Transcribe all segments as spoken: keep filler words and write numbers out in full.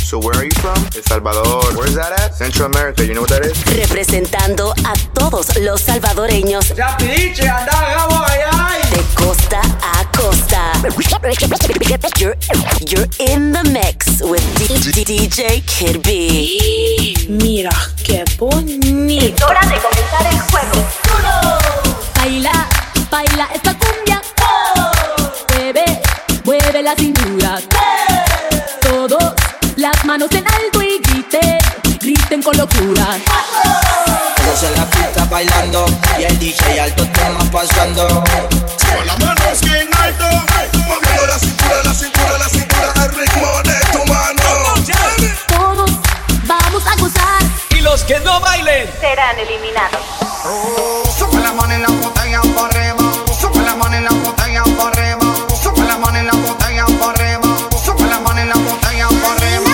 So where are you from? El Salvador. Where's that at? Central America. You know what that is? Representando a todos los salvadoreños. Rapidiche, anda, vamos allá. De costa a costa. You're, you're in the mix with D J Kid B. Mira, qué bonito. Es hora de comenzar el juego. Uno. Baila, baila esta cumbia. Oh. Mueve, mueve la cintura. Hey. Todos, las manos en alto y griten, griten con locura. Todos en la pista bailando y el D J alto tema pasando. Con las manos bien alto, moviendo la cintura, la cintura, la cintura, al ritmo de tu mano. Todos vamos a gozar Y los que no bailen Serán eliminados. Sube la mano en la botella por arriba, sube la mano en la botella por arriba, sube la mano en la botella por arriba, sube la mano en la botella por arriba.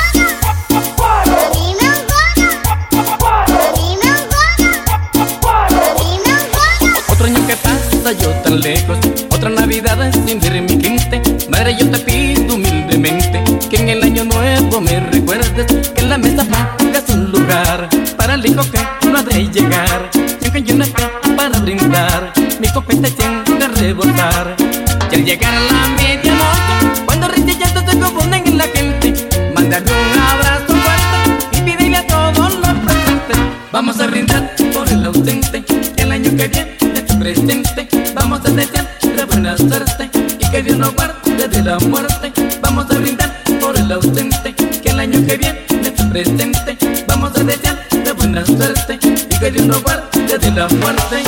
Otro año que pasa yo tan lejos, otra Navidad sin ver mi gente. Madre, yo te pido humildemente que en el año nuevo me recuerdes, que en la mesa pongas un lugar para el hijo que no ha de llegar. Y aunque yo no esté para brindar, mi copeta tiende a rebotar. Y al llegar a la medianoche, cuando risas y llantos se confunden en la gente, mándale un abrazo fuerte y pídele a todos los presentes. Vamos a brindar por el ausente, que el año que viene presente, vamos a desear de buena suerte y que Dios nos guarde de la muerte. Vamos a brindar por el ausente, que el año que viene presente, vamos a desear de buena suerte y que Dios nos guarde de la muerte.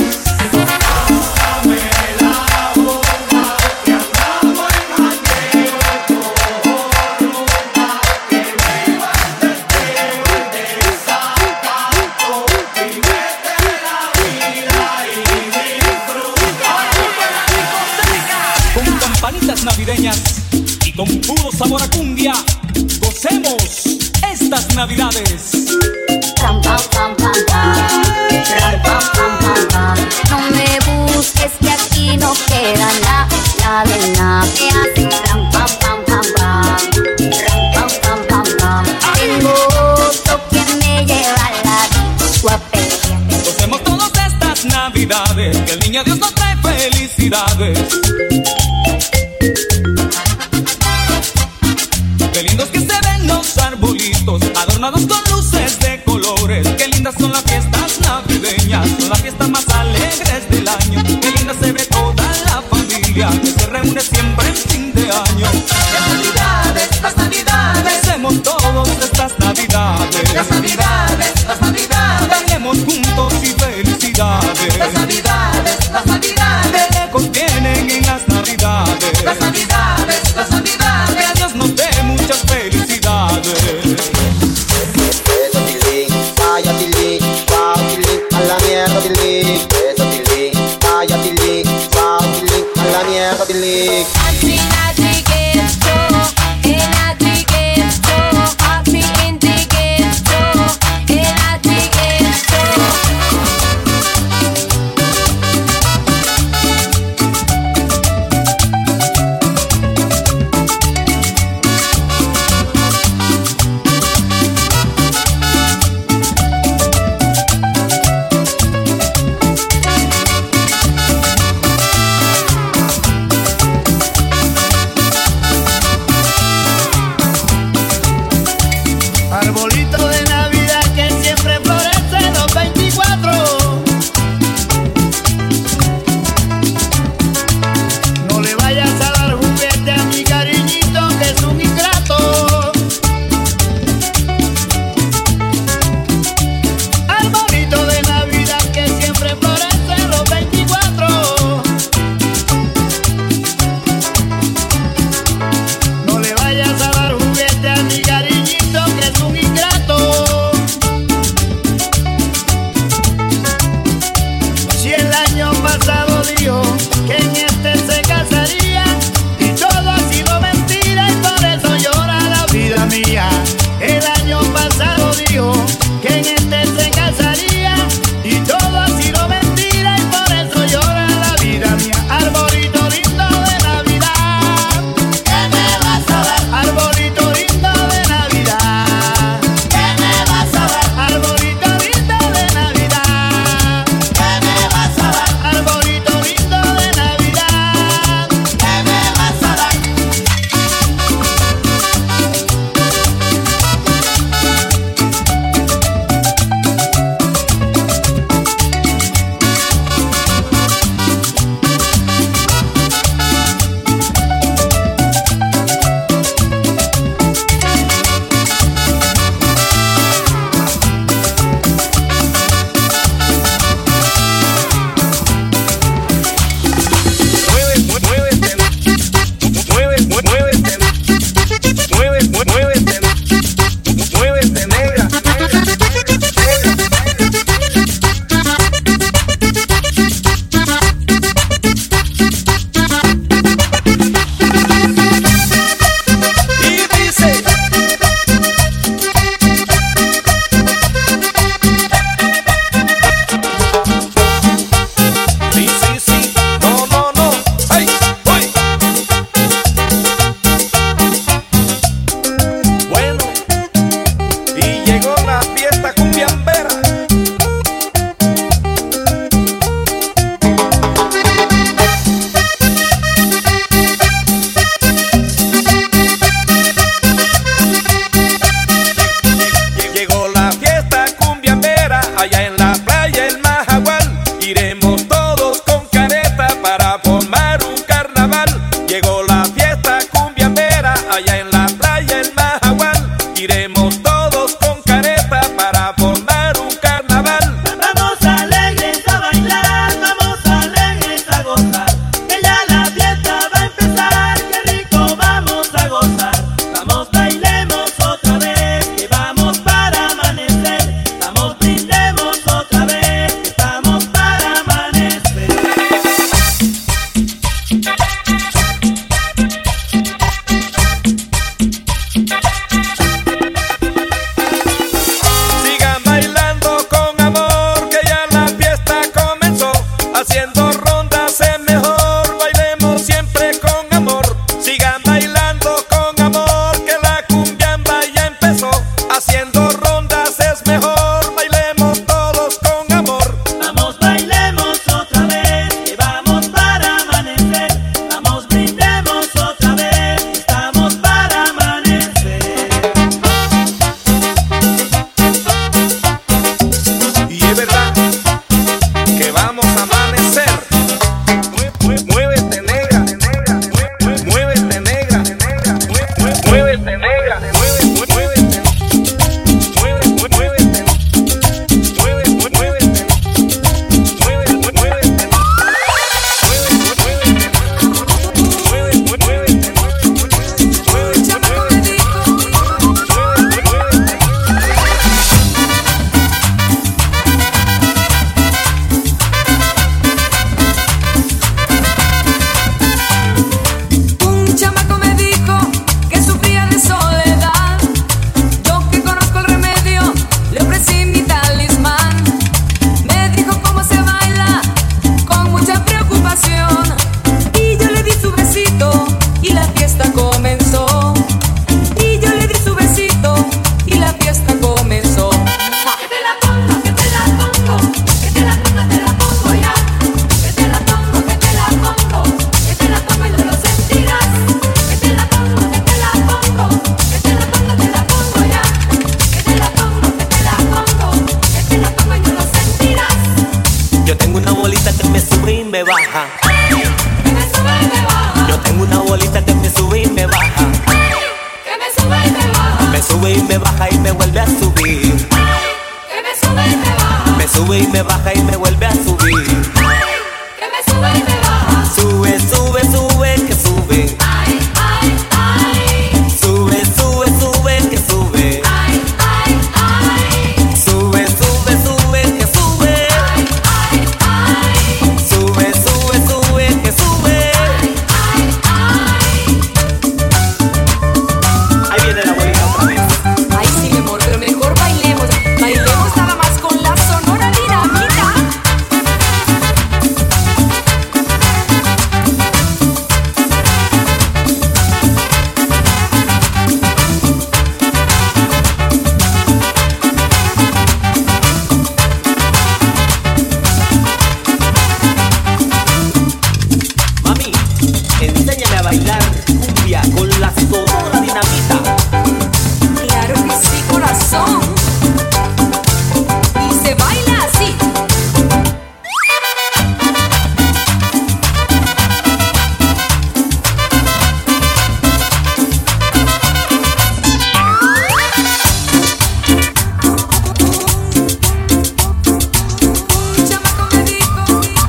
Navideñas y con puro sabor a cumbia, gocemos estas navidades. Pam, pam, pam, pam, pam. Pam, pam, pam, pam, pam. No me busques que aquí no queda nada, nada de nada. Me hacen pam, pam, pam, pam, pam. Pam, pam, pam, pam, pam. Tengo otro que me lleva a la disco a pelear. Gocemos todas estas navidades, que el niño Dios nos trae felicidades. Qué lindos que se ven los arbolitos, adornados con luces de colores. Qué lindas son las fiestas navideñas, son las fiestas más alegres del año. Qué linda se ve toda la familia, que se reúne siempre en fin de año. Las navidades, las navidades, hacemos todos estas navidades. Las navidades, las navidades, bailemos juntos y felicidades. Las navidades, las navidades, que lejos vienen en las navidades. Las navidades, las navidades, que a Dios nos dé muchas felicidades. Eso tilín, vaya tilín, wow tilín, a la mierda tilín. baja. Que me sube y me baja. Yo tengo una bolita que me sube y me baja. Que me sube y me baja. Me sube y me baja y me vuelve a subir. Que me sube y me baja. Me sube y me baja y me vuelve a subir. Que me sube y me baja. Sube, sube, sube, que sube. Ay, ay, ay. Sube, sube, sube, que sube. Ay, ay, ay. Sube, sube, sube, que sube. Ay, ay, ay. Sube, sube, sube, que sube. Ay, ay, ay. Ahí viene la abuelita otra vez. Ay, sí, mi amor, pero mejor bailemos. Bailemos nada más con la Sonora Dinamita. Mami, enséñame a bailar cumbia con la Sonora Dinamita. Claro que sí, corazón. Y se baila así. Chamaco me dijo.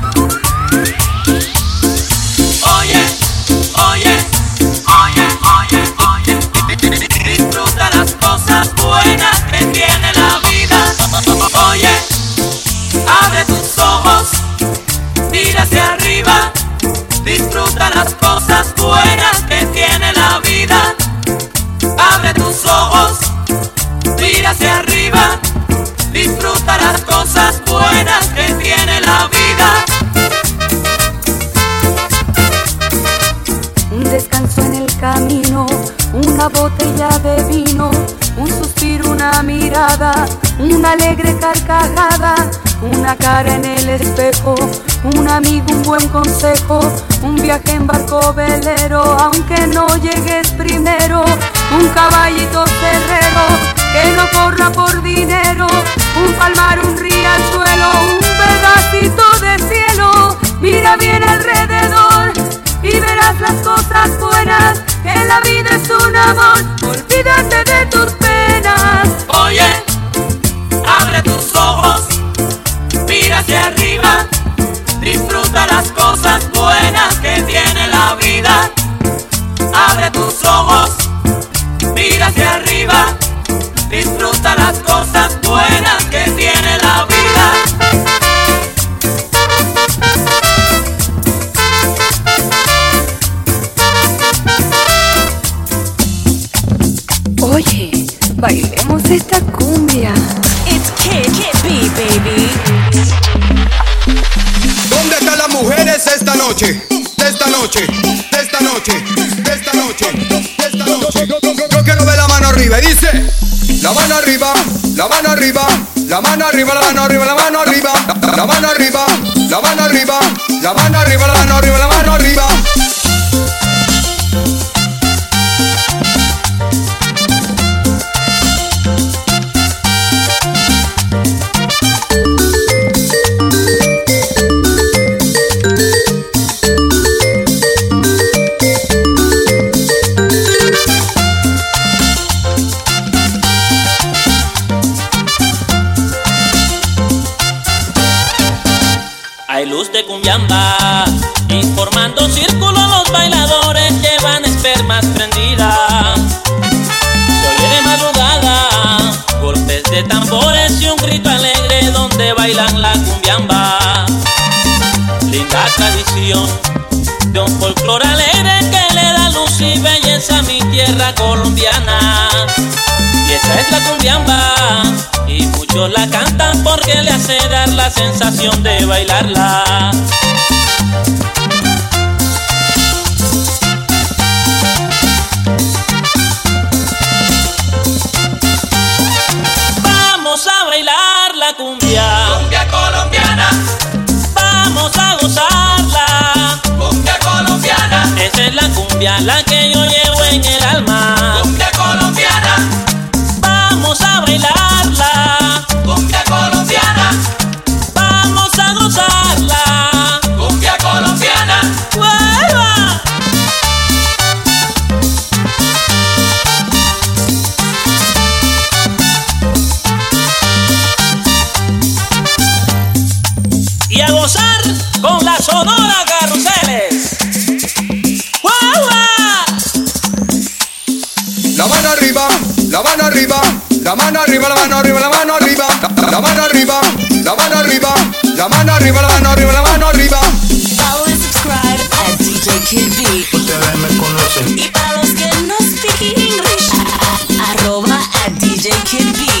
Oye, oye, oye, oye, oye. Disfruta las cosas buenas que tiene la vida. Oye, abre tus ojos, mira hacia arriba. Disfruta las cosas buenas que tiene la vida. Abre tus ojos, mira hacia arriba. Disfruta las cosas buenas que tiene la vida. Un descanso en el camino, una botella de vino, un suspiro, una mirada, una alegre carcajada, una cara en el espejo, un amigo, un buen consejo, un viaje en barco velero, aunque no llegues primero, un caballito cerrero que no corra por dinero, un palmar, un riachuelo, un pedacito de cielo. Mira bien alrededor y verás las cosas buenas, que la vida es un amor. Olvídate de tus penas. Oye, abre tus ojos, mira hacia arriba. Disfruta las cosas buenas que tiene la vida. Abre tus ojos, mira hacia arriba. Disfruta las cosas buenas que tiene la vida. Oye, bailemos esta cumbia. It's Kid, Kid B, baby. ¿Dónde están las mujeres esta noche? Esta noche, esta noche, esta noche, esta noche. Yo quiero ver la mano arriba y dice: la mano arriba, la mano arriba, la mano arriba, la mano arriba, la mano arriba, la mano arriba, la mano arriba, la mano arriba, la mano arriba, la mano arriba. Hay luz de cumbiamba, informando círculo, los bailadores llevan espermas prendidas. Se oye de madrugada, golpes de tambores y un grito alegre donde bailan la cumbiamba. Linda tradición de un folclore alegre que le da luz y belleza a mi tierra colombiana. Y esa es la cumbiamba, y muchos la cantan porque le hace dar la sensación de bailarla. Vamos a bailar la cumbia, Cumbia colombiana, vamos a gozarla. cumbia colombiana, Esa es la cumbia, la que yo llevo en el alma. cumbia colombiana, Vamos a bailarla, cumbia colombiana, vamos a gozarla. cumbia colombiana. y a gozar con la Sonora Carruseles. ¡Guau! La mano arriba, la mano arriba, la mano arriba, la mano arriba, la mano arriba, la, la mano arriba, la mano arriba, la mano arriba, la mano arriba, la mano arriba. Follow and subscribe at D J Kid B. Ustedes me conocen. Y para los que no speak English, arroba at D J Kid B.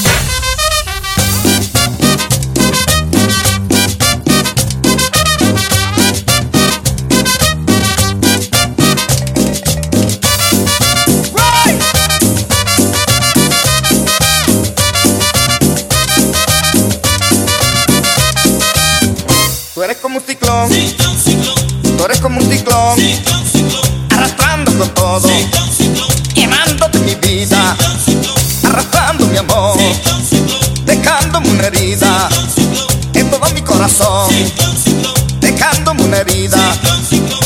Tú eres como un ciclón, ciclón, ciclón. Tú eres como un ciclón, ciclón, ciclón. Arrastrando con todo, ciclón, ciclón. Llevándote mi vida, ciclón, ciclón. Arrastrando mi amor, ciclón, ciclón. Dejándome una herida, ciclón, ciclón. En todo mi corazón, ciclón, ciclón. Dejándome una herida, ciclón, ciclón.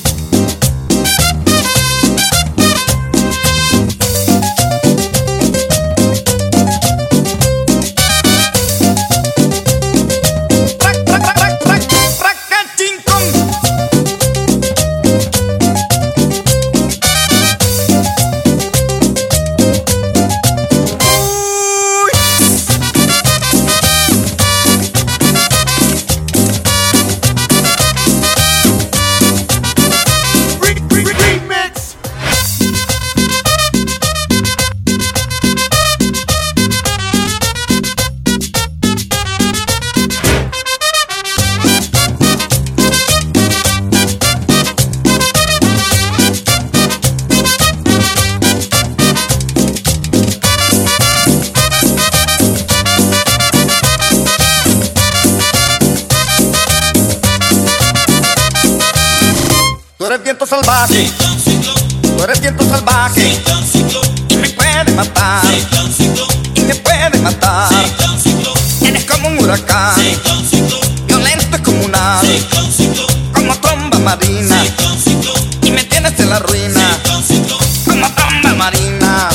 Tú eres viento salvaje, ciclón, ciclón. Tú eres viento salvaje, ciclón, ciclón. Y me puedes matar, ciclón, ciclón. Y me puedes matar, ciclón, ciclón. Eres como un huracán, ciclón, ciclón. Violento y comunal, ciclón, ciclón. Como tromba marina, ciclón, ciclón. Y me tienes en la ruina, ciclón, ciclón. Como tromba marina.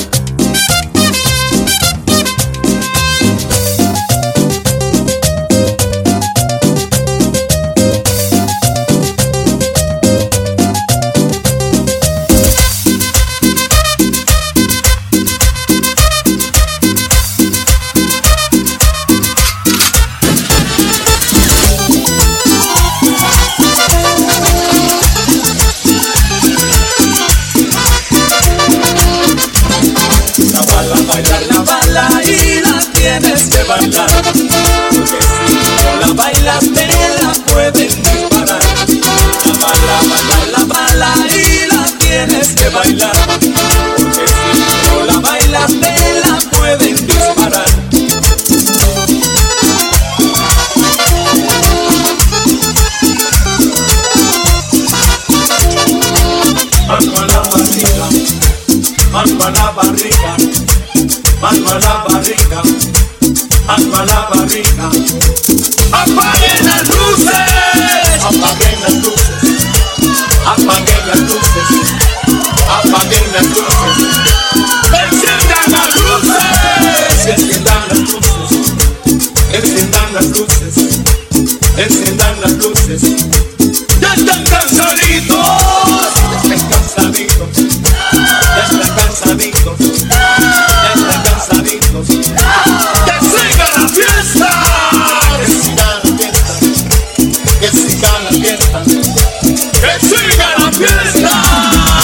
Bailar, porque si no la bailas te la pueden disparar. La bala, bala, la bala y la tienes que bailar, porque si no la bailas te la pueden disparar. Mano a la barriga, mano a la barriga, mano a la barriga. Mano a la barriga. ¡Apaguen las luces! ¡Apaguen las luces! ¡Apaguen las luces! ¡Apaguen las luces! ¡Enciendan las luces! ¡Enciendan las luces! ¡Enciendan las luces! ¡Enciendan las luces! ¡Ya están cansaditos! ¡Ya están cansaditos! ¡Ya están cansaditos! ¡Ya están cansaditos! ¡Que siga la fiesta! ¡Que siga la fiesta! ¡Que siga la fiesta! ¡Que siga la fiesta!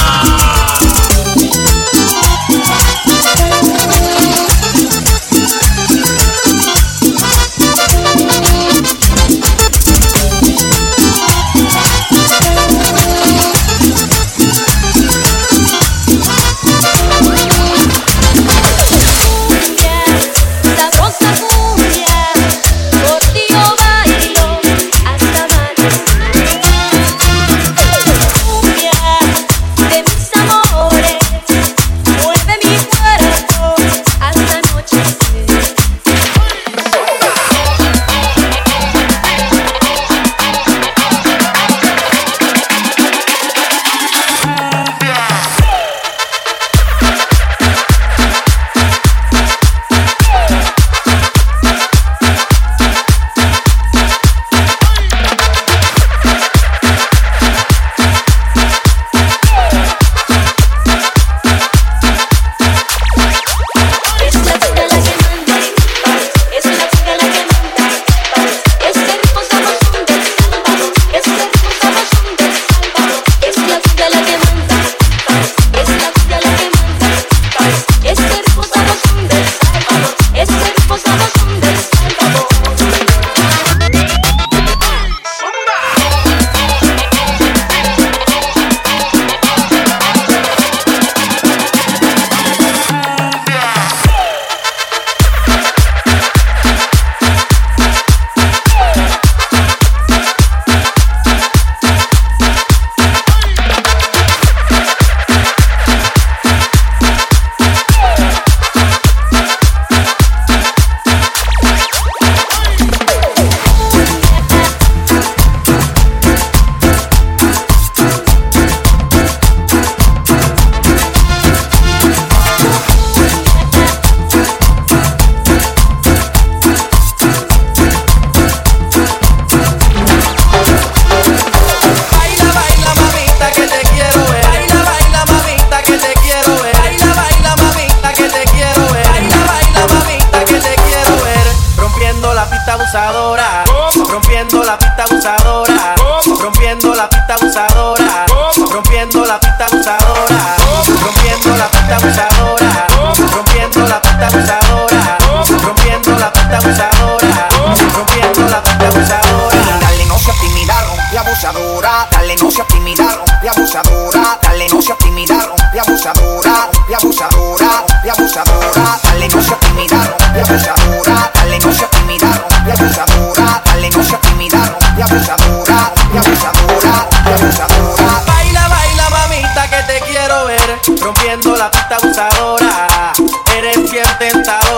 abusadora, y abusadora, dale no seas tímida, y abusadora, dale no seas tímida, y abusadora, dale no seas tímida, y abusadora, y abusadora, y abusadora. Baila, baila mamita que te quiero ver, rompiendo la pista abusadora. Eres bien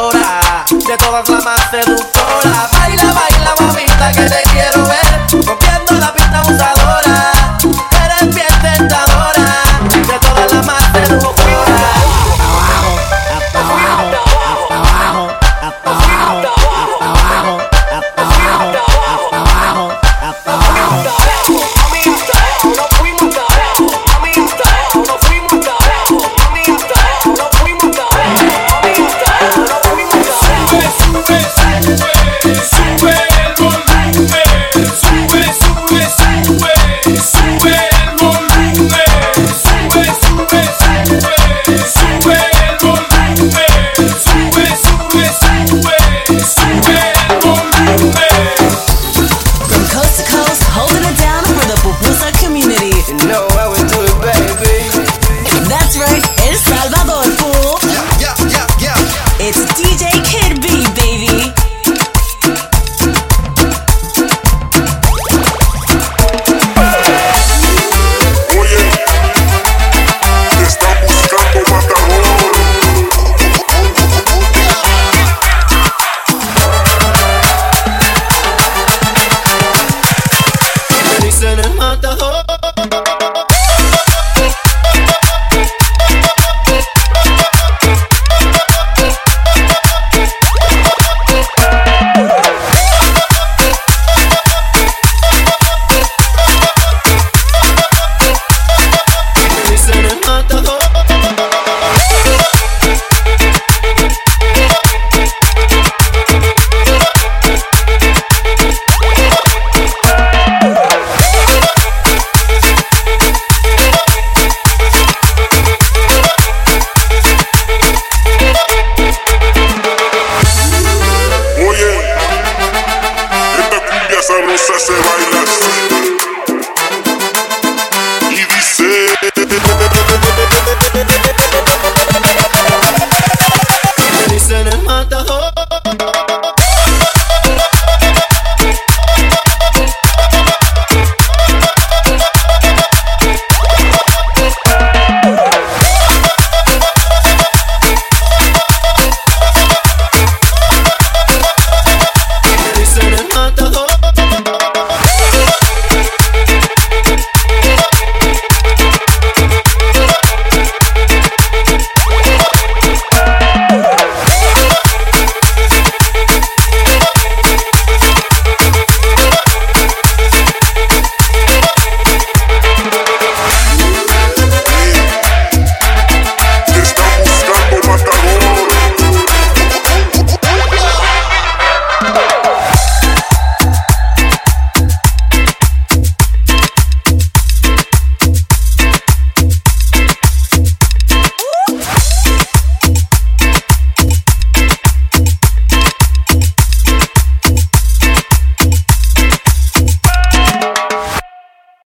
tentadora, de todas la más seductora. Baila, baila mamita que te quiero ver, rompiendo